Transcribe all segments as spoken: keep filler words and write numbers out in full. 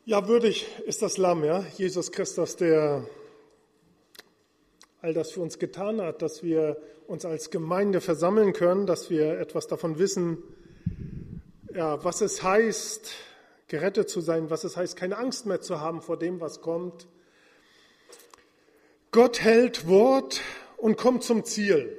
Ja, würdig ist das Lamm, ja, Jesus Christus, der all das für uns getan hat, dass wir uns als Gemeinde versammeln können, dass wir etwas davon wissen, ja, was es heißt, gerettet zu sein, was es heißt, keine Angst mehr zu haben vor dem, was kommt. Gott hält Wort und kommt zum Ziel.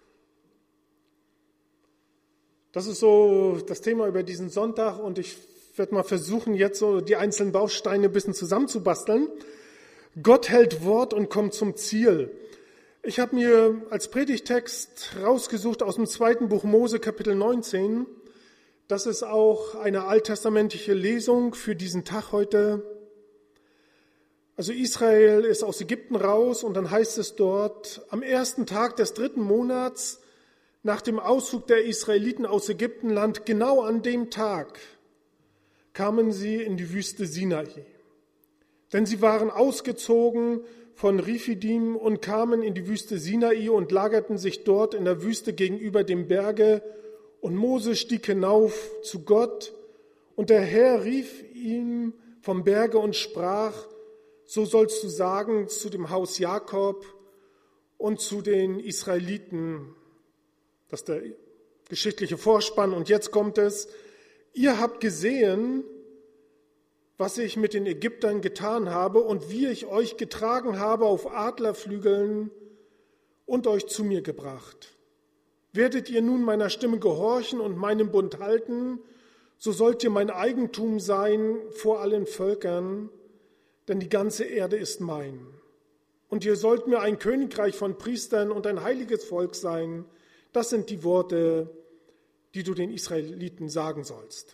Das ist so das Thema über diesen Sonntag und ich werde mal versuchen, jetzt so die einzelnen Bausteine ein bisschen zusammenzubasteln. Gott hält Wort und kommt zum Ziel. Ich habe mir als Predigtext rausgesucht aus dem zweiten Buch Mose, Kapitel neunzehn. Das ist auch eine alttestamentliche Lesung für diesen Tag heute. Also Israel ist aus Ägypten raus und dann heißt es dort, am ersten Tag des dritten Monats nach dem Auszug der Israeliten aus Ägyptenland, genau an dem Tag, kamen sie in die Wüste Sinai. Denn sie waren ausgezogen von Rephidim und kamen in die Wüste Sinai und lagerten sich dort in der Wüste gegenüber dem Berge. Und Mose stieg hinauf zu Gott und der Herr rief ihm vom Berge und sprach, so sollst du sagen zu dem Haus Jakob und zu den Israeliten. Das ist der geschichtliche Vorspann. Und jetzt kommt es, ihr habt gesehen, was ich mit den Ägyptern getan habe und wie ich euch getragen habe auf Adlerflügeln und euch zu mir gebracht. Werdet ihr nun meiner Stimme gehorchen und meinen Bund halten, so sollt ihr mein Eigentum sein vor allen Völkern, denn die ganze Erde ist mein. Und ihr sollt mir ein Königreich von Priestern und ein heiliges Volk sein. Das sind die Worte, die du den Israeliten sagen sollst.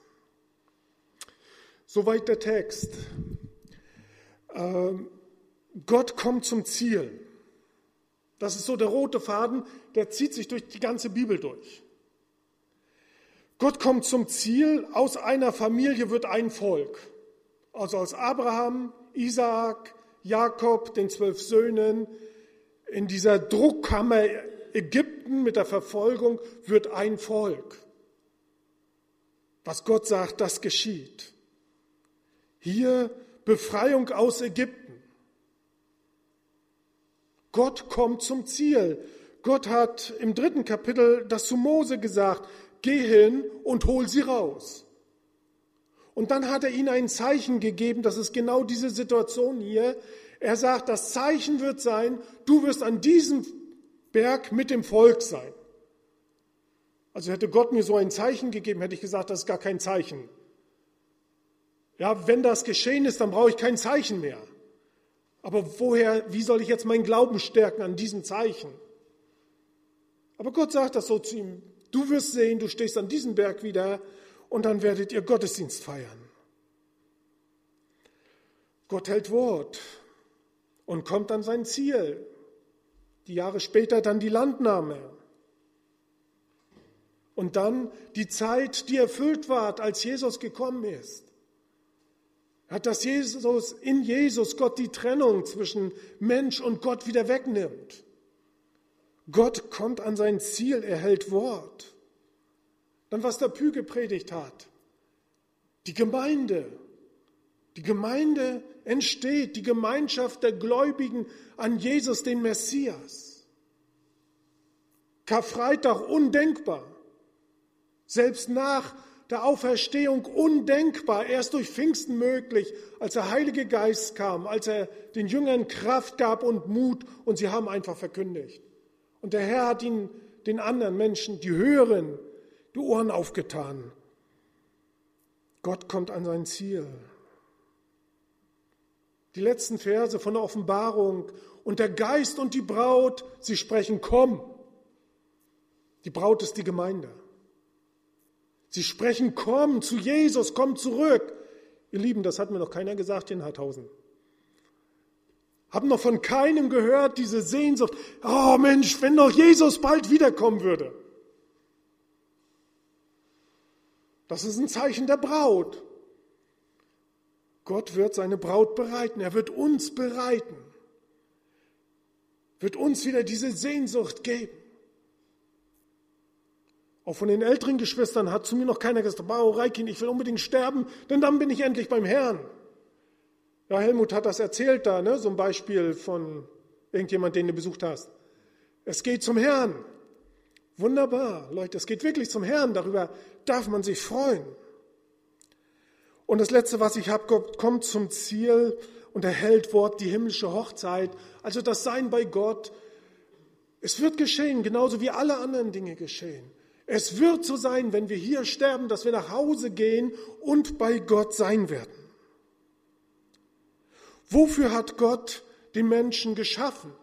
Soweit der Text. Ähm, Gott kommt zum Ziel. Das ist so der rote Faden, der zieht sich durch die ganze Bibel durch. Gott kommt zum Ziel, aus einer Familie wird ein Volk. Also aus Abraham, Isaak, Jakob, den zwölf Söhnen, in dieser Druckkammer Ägypten mit der Verfolgung wird ein Volk. Was Gott sagt, das geschieht. Hier Befreiung aus Ägypten. Gott kommt zum Ziel. Gott hat im dritten Kapitel das zu Mose gesagt, geh hin und hol sie raus. Und dann hat er ihnen ein Zeichen gegeben, das ist genau diese Situation hier. Er sagt, das Zeichen wird sein, du wirst an diesem Berg mit dem Volk sein. Also hätte Gott mir so ein Zeichen gegeben, hätte ich gesagt, das ist gar kein Zeichen. Ja, wenn das geschehen ist, dann brauche ich kein Zeichen mehr. Aber woher, wie soll ich jetzt meinen Glauben stärken an diesem Zeichen? Aber Gott sagt das so zu ihm, du wirst sehen, du stehst an diesem Berg wieder und dann werdet ihr Gottesdienst feiern. Gott hält Wort und kommt an sein Ziel. Die Jahre später dann die Landnahme. Und dann die Zeit, die erfüllt ward, als Jesus gekommen ist. Hat das Jesus, in Jesus Gott die Trennung zwischen Mensch und Gott wieder wegnimmt. Gott kommt an sein Ziel, er hält Wort. Dann, was der Pü gepredigt hat. Die Gemeinde. Die Gemeinde entsteht, die Gemeinschaft der Gläubigen an Jesus, den Messias. Karfreitag undenkbar. Selbst nach der Auferstehung undenkbar, erst durch Pfingsten möglich, als der Heilige Geist kam, als er den Jüngern Kraft gab und Mut und sie haben einfach verkündigt. Und der Herr hat ihnen, den anderen Menschen, die Höheren, die Ohren aufgetan. Gott kommt an sein Ziel. Die letzten Verse von der Offenbarung. Und der Geist und die Braut, sie sprechen, komm. Die Braut ist die Gemeinde. Sie sprechen, komm zu Jesus, komm zurück. Ihr Lieben, das hat mir noch keiner gesagt hier in Harthausen. Haben noch von keinem gehört, diese Sehnsucht. Oh Mensch, wenn doch Jesus bald wiederkommen würde. Das ist ein Zeichen der Braut. Gott wird seine Braut bereiten, er wird uns bereiten, wird uns wieder diese Sehnsucht geben. Auch von den älteren Geschwistern hat zu mir noch keiner gesagt, wow, Reikin, ich will unbedingt sterben, denn dann bin ich endlich beim Herrn. Ja, Helmut hat das erzählt da, ne? So ein Beispiel von irgendjemand, den du besucht hast. Es geht zum Herrn. Wunderbar, Leute, es geht wirklich zum Herrn. Darüber darf man sich freuen. Und das Letzte, was ich habe, Gott kommt zum Ziel und er hält Wort, die himmlische Hochzeit. Also das Sein bei Gott. Es wird geschehen, genauso wie alle anderen Dinge geschehen. Es wird so sein, wenn wir hier sterben, dass wir nach Hause gehen und bei Gott sein werden. Wofür hat Gott den Menschen geschaffen?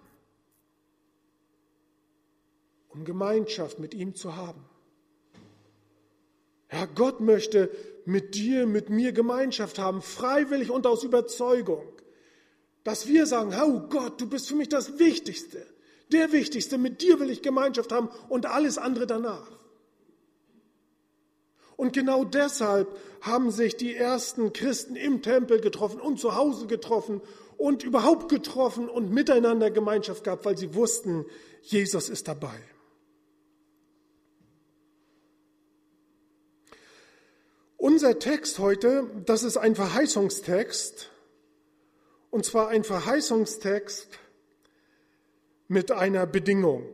Um Gemeinschaft mit ihm zu haben. Ja, Gott möchte mit dir, mit mir Gemeinschaft haben, freiwillig und aus Überzeugung. Dass wir sagen, oh Gott, du bist für mich das Wichtigste, der Wichtigste, mit dir will ich Gemeinschaft haben und alles andere danach. Und genau deshalb haben sich die ersten Christen im Tempel getroffen und zu Hause getroffen und überhaupt getroffen und miteinander Gemeinschaft gehabt, weil sie wussten, Jesus ist dabei. Unser Text heute, das ist ein Verheißungstext, und zwar ein Verheißungstext mit einer Bedingung.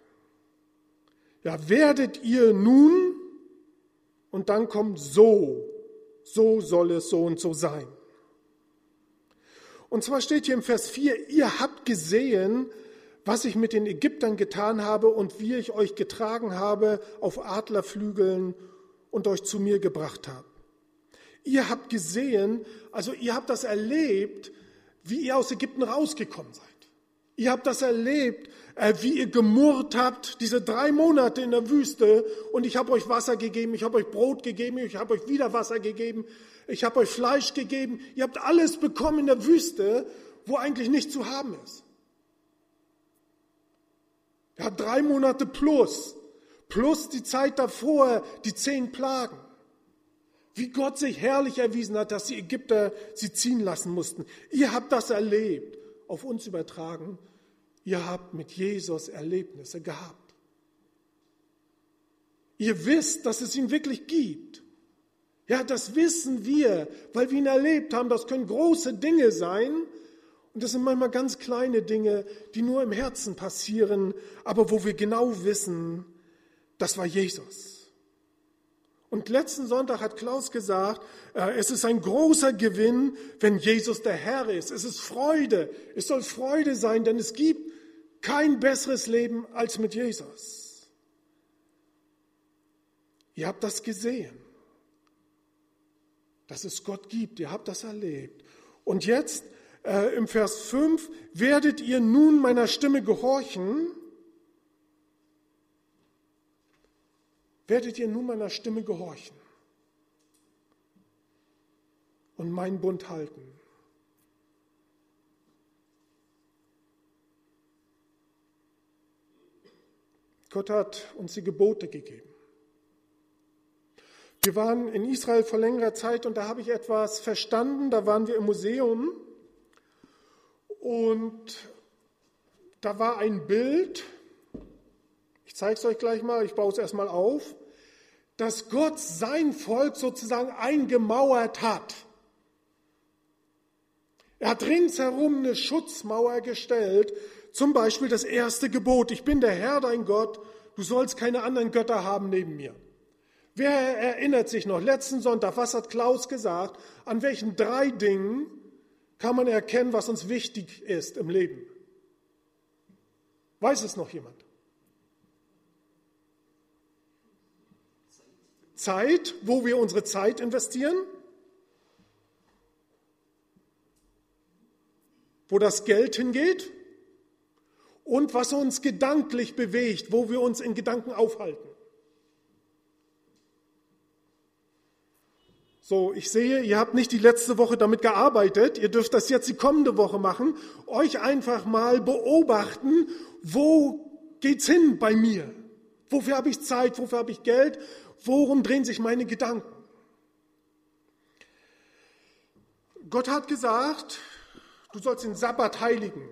Ja, werdet ihr nun, und dann kommt so, so soll es so und so sein. Und zwar steht hier im Vers vier, ihr habt gesehen, was ich mit den Ägyptern getan habe und wie ich euch getragen habe auf Adlerflügeln und euch zu mir gebracht habe. Ihr habt gesehen, also ihr habt das erlebt, wie ihr aus Ägypten rausgekommen seid. Ihr habt das erlebt, wie ihr gemurrt habt, diese drei Monate in der Wüste und ich habe euch Wasser gegeben, ich habe euch Brot gegeben, ich habe euch wieder Wasser gegeben, ich habe euch Fleisch gegeben. Ihr habt alles bekommen in der Wüste, wo eigentlich nichts zu haben ist. Ja, drei Monate plus, plus die Zeit davor, die zehn Plagen. Wie Gott sich herrlich erwiesen hat, dass die Ägypter sie ziehen lassen mussten. Ihr habt das erlebt, auf uns übertragen. Ihr habt mit Jesus Erlebnisse gehabt. Ihr wisst, dass es ihn wirklich gibt. Ja, das wissen wir, weil wir ihn erlebt haben. Das können große Dinge sein. Und das sind manchmal ganz kleine Dinge, die nur im Herzen passieren, aber wo wir genau wissen, das war Jesus. Und letzten Sonntag hat Klaus gesagt, äh, es ist ein großer Gewinn, wenn Jesus der Herr ist. Es ist Freude. Es soll Freude sein, denn es gibt kein besseres Leben als mit Jesus. Ihr habt das gesehen, dass es Gott gibt. Ihr habt das erlebt. Und jetzt äh, im Vers fünf, werdet ihr nun meiner Stimme gehorchen? Werdet ihr nun meiner Stimme gehorchen und meinen Bund halten? Gott hat uns die Gebote gegeben. Wir waren in Israel vor längerer Zeit und da habe ich etwas verstanden. Da waren wir im Museum und da war ein Bild. Ich zeige es euch gleich mal, ich baue es erstmal auf, dass Gott sein Volk sozusagen eingemauert hat. Er hat ringsherum eine Schutzmauer gestellt, zum Beispiel das erste Gebot, ich bin der Herr, dein Gott, du sollst keine anderen Götter haben neben mir. Wer erinnert sich noch, letzten Sonntag, was hat Klaus gesagt, an welchen drei Dingen kann man erkennen, was uns wichtig ist im Leben? Weiß es noch jemand? Zeit, wo wir unsere Zeit investieren, wo das Geld hingeht und was uns gedanklich bewegt, wo wir uns in Gedanken aufhalten. So, ich sehe, ihr habt nicht die letzte Woche damit gearbeitet, ihr dürft das jetzt die kommende Woche machen, euch einfach mal beobachten, wo geht's hin bei mir? Wofür habe ich Zeit, wofür habe ich Geld? Worum drehen sich meine Gedanken? Gott hat gesagt, du sollst den Sabbat heiligen.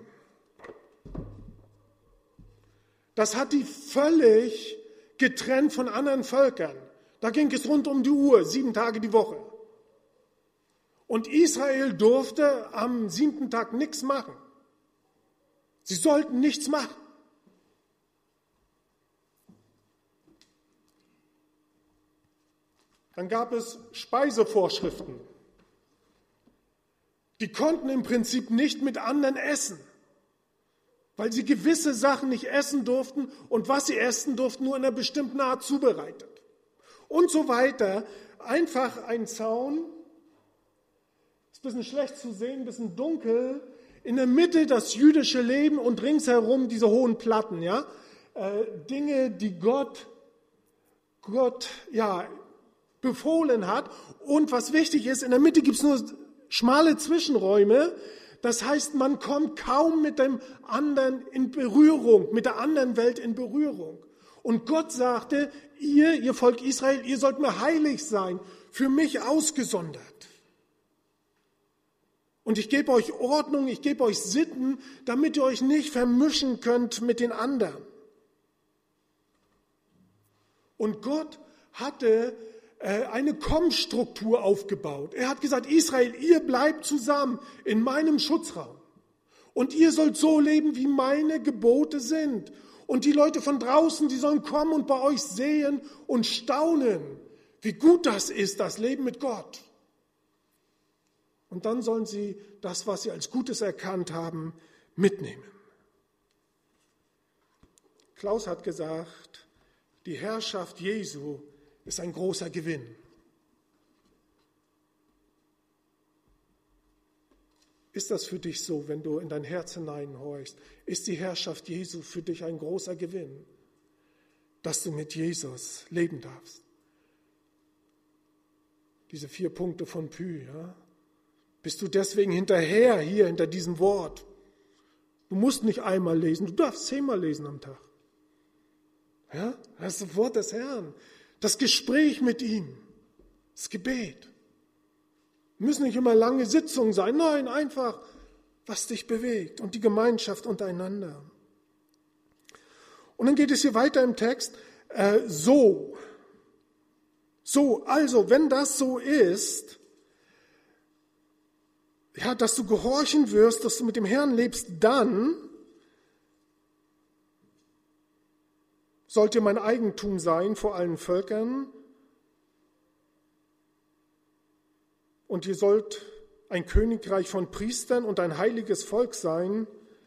Das hat die völlig getrennt von anderen Völkern. Da ging es rund um die Uhr, sieben Tage die Woche. Und Israel durfte am siebten Tag nichts machen. Sie sollten nichts machen. Dann gab es Speisevorschriften. Die konnten im Prinzip nicht mit anderen essen, weil sie gewisse Sachen nicht essen durften und was sie essen durften, nur in einer bestimmten Art zubereitet. Und so weiter. Einfach ein Zaun, ist ein bisschen schlecht zu sehen, ein bisschen dunkel, in der Mitte das jüdische Leben und ringsherum diese hohen Platten, ja, äh, Dinge, die Gott, Gott, ja, befohlen hat. Und was wichtig ist, in der Mitte gibt es nur schmale Zwischenräume. Das heißt, man kommt kaum mit dem anderen in Berührung, mit der anderen Welt in Berührung. Und Gott sagte, ihr, ihr Volk Israel, ihr sollt mir heilig sein, für mich ausgesondert. Und ich gebe euch Ordnung, ich gebe euch Sitten, damit ihr euch nicht vermischen könnt mit den anderen. Und Gott hatte äh, eine Kommstruktur aufgebaut. Er hat gesagt, Israel, ihr bleibt zusammen in meinem Schutzraum. Und ihr sollt so leben, wie meine Gebote sind. Und die Leute von draußen, die sollen kommen und bei euch sehen und staunen, wie gut das ist, das Leben mit Gott. Und dann sollen sie das, was sie als Gutes erkannt haben, mitnehmen. Klaus hat gesagt, die Herrschaft Jesu ist ein großer Gewinn. Ist das für dich so, wenn du in dein Herz hineinhorchst? Ist die Herrschaft Jesu für dich ein großer Gewinn, dass du mit Jesus leben darfst? Diese vier Punkte von Pü, ja? Bist du deswegen hinterher hier hinter diesem Wort? Du musst nicht einmal lesen, du darfst zehnmal lesen am Tag. Ja? Das ist das Wort des Herrn, das Gespräch mit ihm, das Gebet. Müssen nicht immer lange Sitzungen sein, nein, einfach, was dich bewegt und die Gemeinschaft untereinander. Und dann geht es hier weiter im Text, äh, so, so, also, wenn das so ist, ja, dass du gehorchen wirst, dass du mit dem Herrn lebst, dann sollt ihr mein Eigentum sein vor allen Völkern und ihr sollt ein Königreich von Priestern und ein heiliges Volk sein.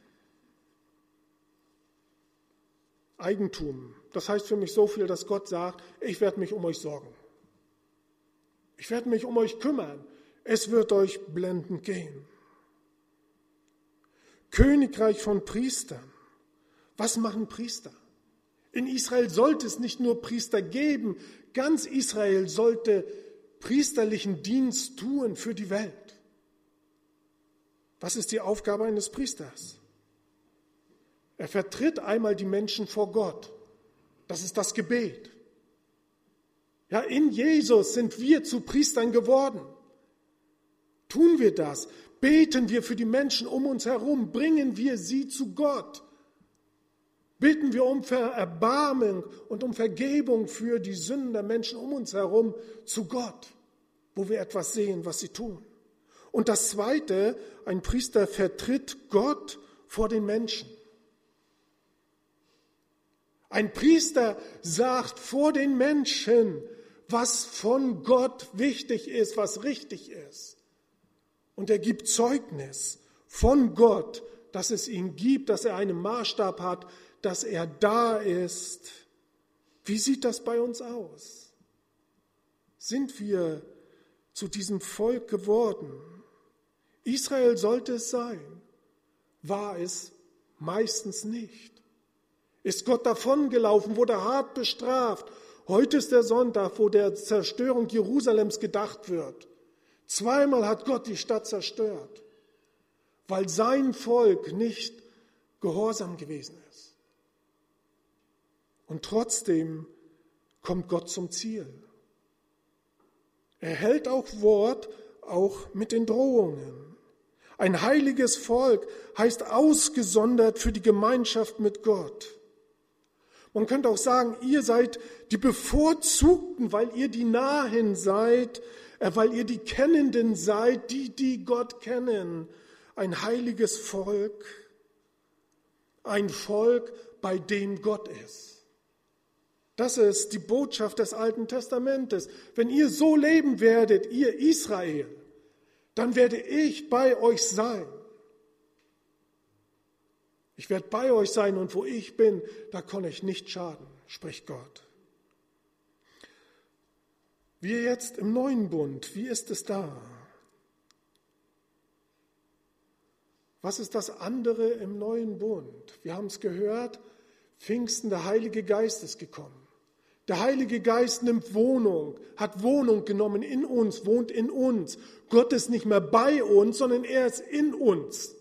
Eigentum, das heißt für mich so viel, dass Gott sagt, ich werde mich um euch sorgen. Ich werde mich um euch kümmern. Es wird euch blendend gehen. Königreich von Priestern. Was machen Priester? In Israel sollte es nicht nur Priester geben, ganz Israel sollte priesterlichen Dienst tun für die Welt. Was ist die Aufgabe eines Priesters? Er vertritt einmal die Menschen vor Gott. Das ist das Gebet. Ja, in Jesus sind wir zu Priestern geworden. Tun wir das? Beten wir für die Menschen um uns herum? Bringen wir sie zu Gott? Bitten wir um Erbarmung und um Vergebung für die Sünden der Menschen um uns herum zu Gott, wo wir etwas sehen, was sie tun. Und das Zweite, ein Priester vertritt Gott vor den Menschen. Ein Priester sagt vor den Menschen, was von Gott wichtig ist, was richtig ist. Und er gibt Zeugnis von Gott, dass es ihn gibt, dass er einen Maßstab hat, dass er da ist. Wie sieht das bei uns aus? Sind wir zu diesem Volk geworden? Israel sollte es sein, war es meistens nicht. Ist Gott davongelaufen, wurde hart bestraft. Heute ist der Sonntag, wo der Zerstörung Jerusalems gedacht wird. Zweimal hat Gott die Stadt zerstört, weil sein Volk nicht gehorsam gewesen ist. Und trotzdem kommt Gott zum Ziel. Er hält auch Wort, auch mit den Drohungen. Ein heiliges Volk heißt ausgesondert für die Gemeinschaft mit Gott. Man könnte auch sagen, ihr seid die Bevorzugten, weil ihr die Nahen seid, weil ihr die Kennenden seid, die, die Gott kennen. Ein heiliges Volk, ein Volk, bei dem Gott ist. Das ist die Botschaft des Alten Testamentes. Wenn ihr so leben werdet, ihr Israel, dann werde ich bei euch sein. Ich werde bei euch sein und wo ich bin, da kann ich nicht schaden, spricht Gott. Wir jetzt im neuen Bund, wie ist es da? Was ist das andere im neuen Bund? Wir haben es gehört, Pfingsten, der Heilige Geist ist gekommen. Der Heilige Geist nimmt Wohnung, hat Wohnung genommen in uns, wohnt in uns. Gott ist nicht mehr bei uns, sondern er ist in uns.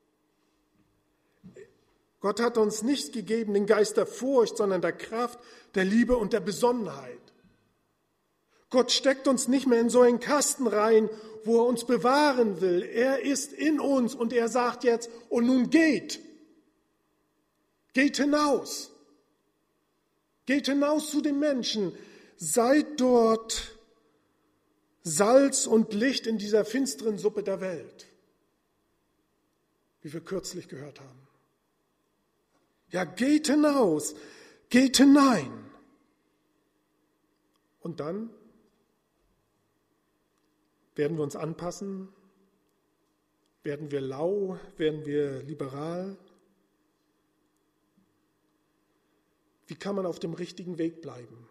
Gott hat uns nicht gegeben den Geist der Furcht, sondern der Kraft, der Liebe und der Besonnenheit. Gott steckt uns nicht mehr in so einen Kasten rein, wo er uns bewahren will. Er ist in uns und er sagt jetzt, und nun geht. Geht hinaus. Geht hinaus zu den Menschen. Seid dort Salz und Licht in dieser finsteren Suppe der Welt. Wie wir kürzlich gehört haben. Ja, geht hinaus. Geht hinein. Und dann werden wir uns anpassen? Werden wir lau? Werden wir liberal? Wie kann man auf dem richtigen Weg bleiben?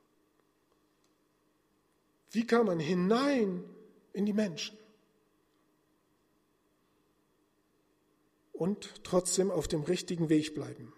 Wie kann man hinein in die Menschen und trotzdem auf dem richtigen Weg bleiben?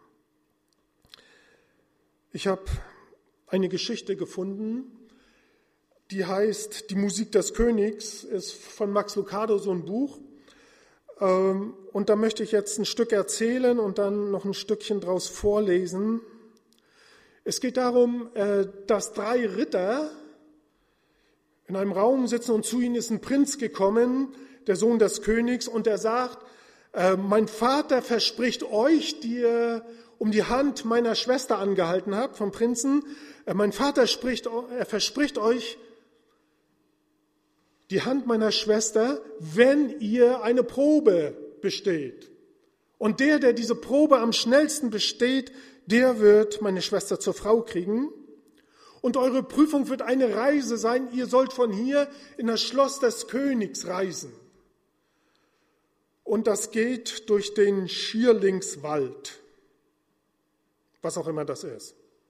Ich habe eine Geschichte gefunden, die heißt Die Musik des Königs, ist von Max Lucado so ein Buch. Und da möchte ich jetzt ein Stück erzählen und dann noch ein Stückchen draus vorlesen. Es geht darum, dass drei Ritter in einem Raum sitzen und zu ihnen ist ein Prinz gekommen, der Sohn des Königs, und er sagt, mein Vater verspricht euch, die ihr um die Hand meiner Schwester angehalten habt, vom Prinzen, mein Vater spricht, er verspricht euch die Hand meiner Schwester, wenn ihr eine Probe besteht. Und der, der diese Probe am schnellsten besteht, der wird meine Schwester zur Frau kriegen. Und eure Prüfung wird eine Reise sein. Ihr sollt von hier in das Schloss des Königs reisen. Und das geht durch den Schierlingswald, was auch immer das ist.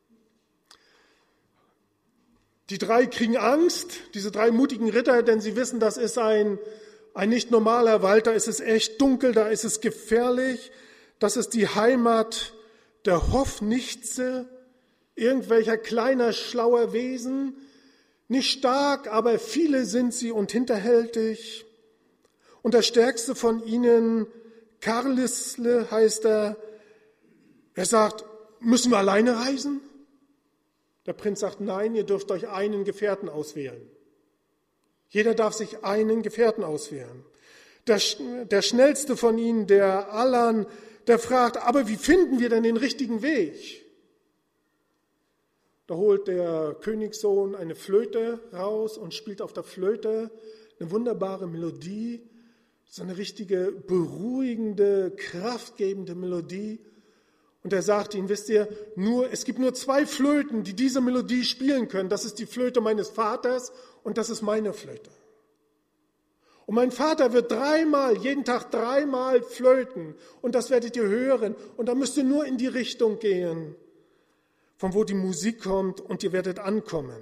Die drei kriegen Angst, diese drei mutigen Ritter, denn sie wissen, das ist ein, ein nicht normaler Wald, da ist es echt dunkel, da ist es gefährlich. Das ist die Heimat der Hoffnichtse, irgendwelcher kleiner, schlauer Wesen. Nicht stark, aber viele sind sie und hinterhältig. Und der stärkste von ihnen, Karlisle heißt er, er sagt, müssen wir alleine reisen? Der Prinz sagt, nein, ihr dürft euch einen Gefährten auswählen. Jeder darf sich einen Gefährten auswählen. Der, der schnellste von ihnen, der Allan, der fragt, aber wie finden wir denn den richtigen Weg? Da holt der Königssohn eine Flöte raus und spielt auf der Flöte eine wunderbare Melodie, so eine richtige beruhigende, kraftgebende Melodie. Und er sagt ihnen, wisst ihr, nur, es gibt nur zwei Flöten, die diese Melodie spielen können. Das ist die Flöte meines Vaters und das ist meine Flöte. Und mein Vater wird dreimal, jeden Tag dreimal flöten und das werdet ihr hören. Und da müsst ihr nur in die Richtung gehen, von wo die Musik kommt und ihr werdet ankommen.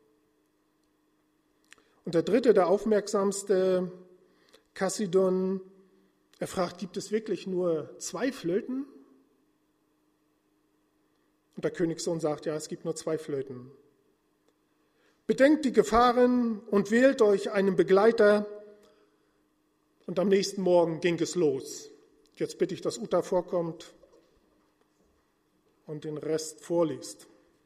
Und der dritte, der aufmerksamste, Kassidon, er fragt, gibt es wirklich nur zwei Flöten? Und der Königssohn sagt, ja, es gibt nur zwei Flöten. Bedenkt die Gefahren und wählt euch einen Begleiter. Und am nächsten Morgen ging es los. Jetzt bitte ich, dass Uta vorkommt und den Rest vorliest.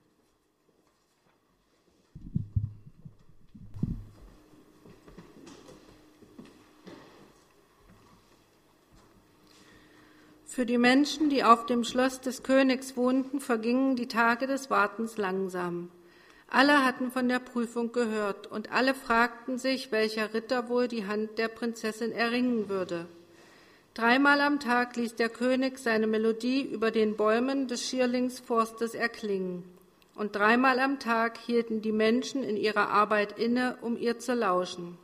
Für die Menschen, die auf dem Schloss des Königs wohnten, vergingen die Tage des Wartens langsam. Alle hatten von der Prüfung gehört, und alle fragten sich, welcher Ritter wohl die Hand der Prinzessin erringen würde. Dreimal am Tag ließ der König seine Melodie über den Bäumen des Schierlingsforstes erklingen, und dreimal am Tag hielten die Menschen in ihrer Arbeit inne, um ihr zu lauschen.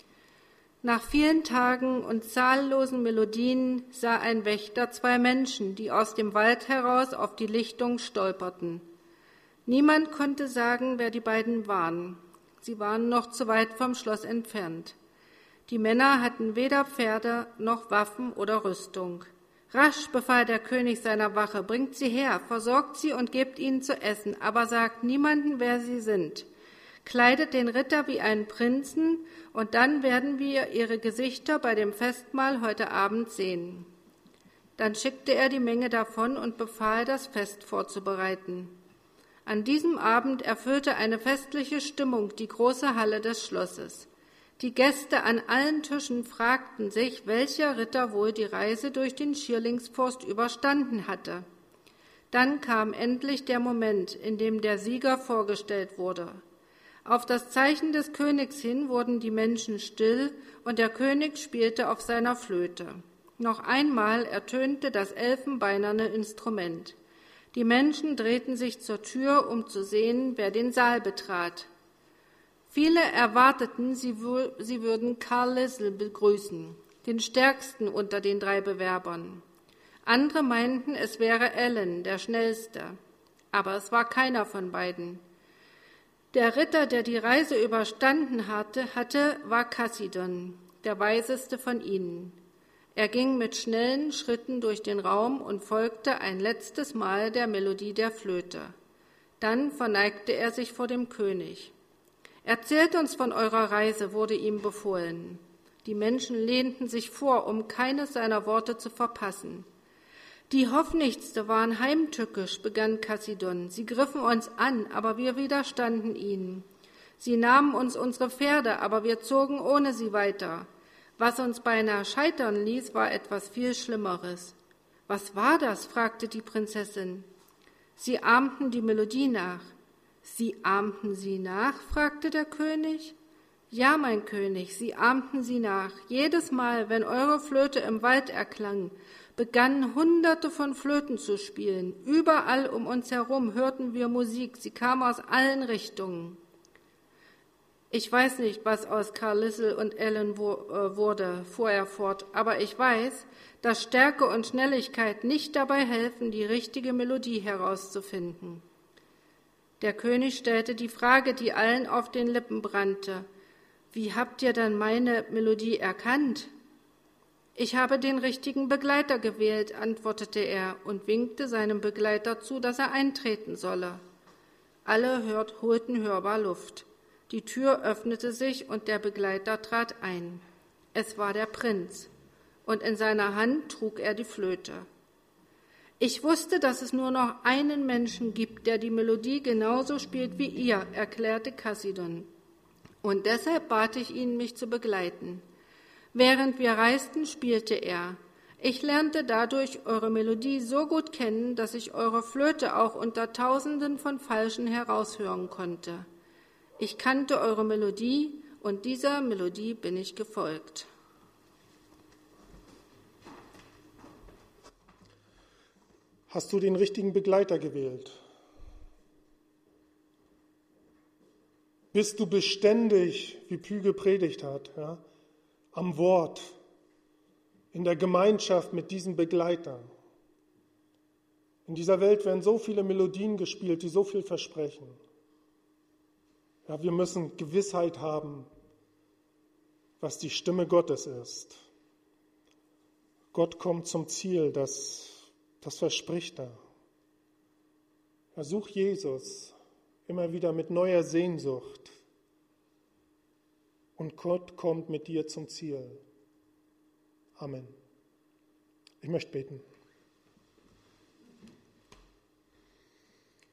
Nach vielen Tagen und zahllosen Melodien sah ein Wächter zwei Menschen, die aus dem Wald heraus auf die Lichtung stolperten. Niemand konnte sagen, wer die beiden waren. Sie waren noch zu weit vom Schloss entfernt. Die Männer hatten weder Pferde noch Waffen oder Rüstung. Rasch befahl der König seiner Wache: Bringt sie her, versorgt sie und gebt ihnen zu essen, aber sagt niemanden, wer sie sind. Kleidet den Ritter wie einen Prinzen, und dann werden wir ihre Gesichter bei dem Festmahl heute Abend sehen. Dann schickte er die Menge davon und befahl, das Fest vorzubereiten. An diesem Abend erfüllte eine festliche Stimmung die große Halle des Schlosses. Die Gäste an allen Tischen fragten sich, welcher Ritter wohl die Reise durch den Schierlingsforst überstanden hatte. Dann kam endlich der Moment, in dem der Sieger vorgestellt wurde. Auf das Zeichen des Königs hin wurden die Menschen still, und der König spielte auf seiner Flöte. Noch einmal ertönte das elfenbeinerne Instrument. Die Menschen drehten sich zur Tür, um zu sehen, wer den Saal betrat. Viele erwarteten, sie, w- sie würden Carl Liesl begrüßen, den stärksten unter den drei Bewerbern. Andere meinten, es wäre Alan, der schnellste. Aber es war keiner von beiden. Der Ritter, der die Reise überstanden hatte, hatte war Cassidon, der weiseste von ihnen. Er ging mit schnellen Schritten durch den Raum und folgte ein letztes Mal der Melodie der Flöte. Dann verneigte er sich vor dem König. »Erzählt uns von eurer Reise«, wurde ihm befohlen. Die Menschen lehnten sich vor, um keines seiner Worte zu verpassen. »Die Hoffnichtste waren heimtückisch«, begann Cassidon. »Sie griffen uns an, aber wir widerstanden ihnen. Sie nahmen uns unsere Pferde, aber wir zogen ohne sie weiter. Was uns beinahe scheitern ließ, war etwas viel Schlimmeres.« »Was war das?« fragte die Prinzessin. »Sie ahmten die Melodie nach.« »Sie ahmten sie nach?« fragte der König. »Ja, mein König, sie ahmten sie nach. Jedes Mal, wenn eure Flöte im Wald erklang, begannen Hunderte von Flöten zu spielen. Überall um uns herum hörten wir Musik, sie kam aus allen Richtungen.« »Ich weiß nicht, was aus Carl Liesl und Alan wurde«, fuhr er fort, »aber ich weiß, dass Stärke und Schnelligkeit nicht dabei helfen, die richtige Melodie herauszufinden.« Der König stellte die Frage, die allen auf den Lippen brannte: »Wie habt ihr dann meine Melodie erkannt?« »Ich habe den richtigen Begleiter gewählt«, antwortete er und winkte seinem Begleiter zu, dass er eintreten solle. Alle hört, holten hörbar Luft. Die Tür öffnete sich und der Begleiter trat ein. Es war der Prinz, und in seiner Hand trug er die Flöte. »Ich wusste, dass es nur noch einen Menschen gibt, der die Melodie genauso spielt wie ihr«, erklärte Cassidon. »Und deshalb bat ich ihn, mich zu begleiten. Während wir reisten, spielte er. Ich lernte dadurch eure Melodie so gut kennen, dass ich eure Flöte auch unter Tausenden von Falschen heraushören konnte. Ich kannte eure Melodie, und dieser Melodie bin ich gefolgt.« Hast du den richtigen Begleiter gewählt? Bist du beständig, wie Pü gepredigt hat, ja, am Wort, in der Gemeinschaft mit diesem Begleiter? In dieser Welt werden so viele Melodien gespielt, die so viel versprechen. Ja, wir müssen Gewissheit haben, was die Stimme Gottes ist. Gott kommt zum Ziel, das, das verspricht er. Ja, such Jesus immer wieder mit neuer Sehnsucht, und Gott kommt mit dir zum Ziel. Amen. Ich möchte beten.